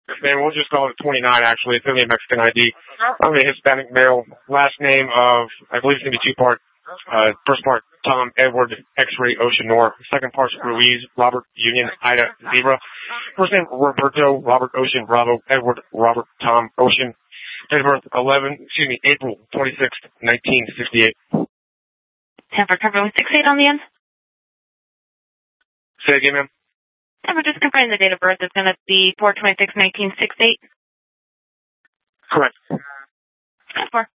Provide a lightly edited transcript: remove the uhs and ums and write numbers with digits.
Man, we'll just call it 29, actually. It's going to be a Mexican ID. I'm a Hispanic male. Last name of, I believe it's going to be two-part. First part, Tom, Edward, X-Ray, Ocean, Nor. Second part, Ruiz, Robert, Union, Ida, Zebra. First name, Roberto, Robert, Ocean, Bravo, Edward, Robert, Tom, Ocean. Date of birth, April 26th, 1968. Temper cover with 68 on the end. Say it again, ma'am. Temper, just confirming the date of birth is going to be 4/26/1968. Correct. 4.